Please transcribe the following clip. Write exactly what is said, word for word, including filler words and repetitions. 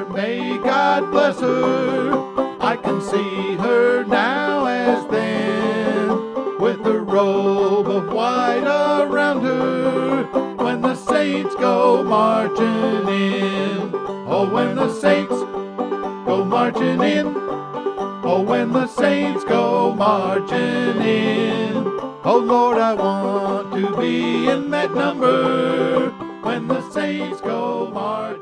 May God bless her. I can see her now as then, with a robe of white around her, when the saints go marching in. Oh, when the saints go marching in. Oh, when the saints go marching in. Oh, Lord, I want to be in that number when the saints go marching in.